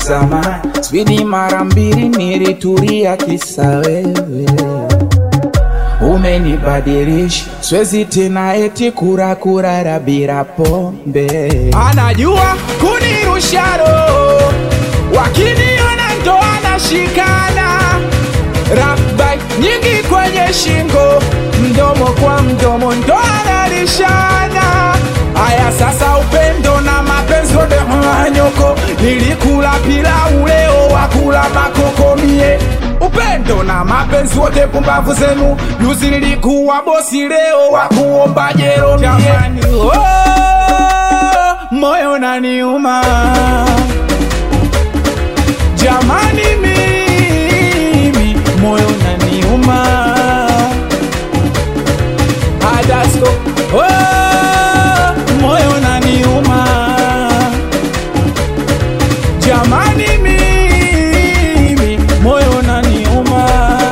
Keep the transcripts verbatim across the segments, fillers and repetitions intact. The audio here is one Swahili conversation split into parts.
zamani. Spidi mara mbili nilitulia kisa wewe. Umenibadilisha, siwezi tena eti kura kura bila pombe. Anajua kunirusha roho, wakiniona ndo anashikana. Rap bite nyingi kwenye shingo, mdomo kwa mdomo ndo analishana. Aya sasa upendo na mapenzi wote mwanyoko. Nilikula pilau leo wakula makoko mie. Upendo na mapenzi wote pumbavu zenu. Yuzi nilikuwa bosi leo wakuomba jero mie. Jamani oh, moyo unaniuma. Jamani mimi moyo unaniuma. Adasko oh, moyo unaniuma. Jamani mimi moyo unaniuma.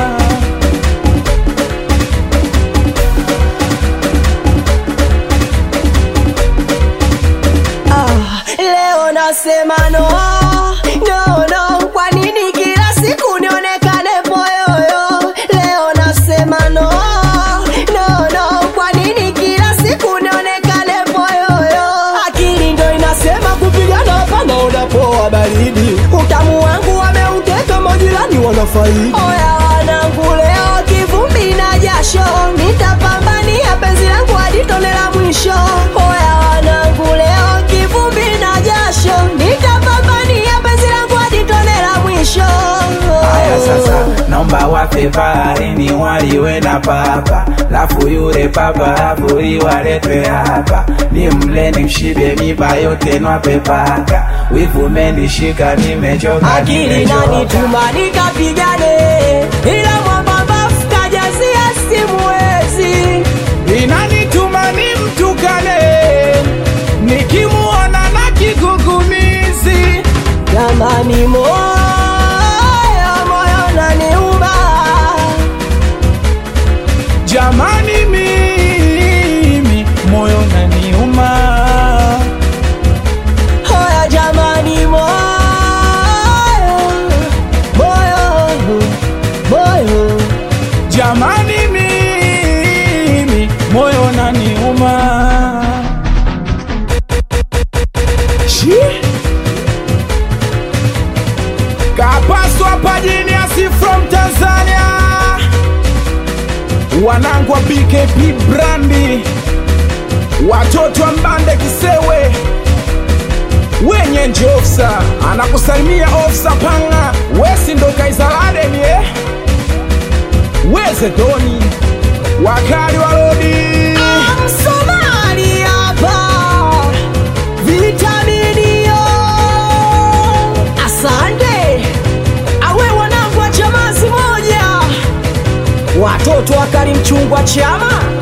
Ah, leo nasema no, no, no. Kwa nini kila siku nionekane poyoyo? Leo nasema no, no, no. Kwa nini kila siku nionekane poyoyo? Akili ndo inasema kupigana panga unapoa baridi. Utamu wangu wameuteka majirani wanafaidi. Oya wanangu leo kivumbi na jasho, nitapambania penzi langu hadi tone la mwisho. Oya wanangu leo kivumbi na jasho, nitapambania penzi langu hadi tone la mwisho. Aya sasa naomba wape baharini waliwe na papa. Lafu yule papa afuri waletwe hapa. Ni mle ni mshibe miba yote nwape paka. Wivu menishika nimechoka. Akili nani tuma nikapigane, ila mwambamba fukajazia simuwezi. Inanituma ni mtukane, nikimuona na kigugumizi. Jamani moyo, moyo unaniuma. Jamani mimi moyo unaniuma. Hoya jamani moyo, moyo, moyo. Jamani mimi moyo unaniuma. Shi Kapaswa pajini asi from Tanzania. Wanangu wa B K P Brandi, watoto wa Mbande Kisewe, wenye nje ofsa. Anakusalimia ofsa panga. Wesi ndo Kaizalade ni eh. Weze Doni wakali wa Lodi. Msomali hapa vitaminio. Asante awe wanangu wa chamazi moja, watoto wakali mchungwa chama.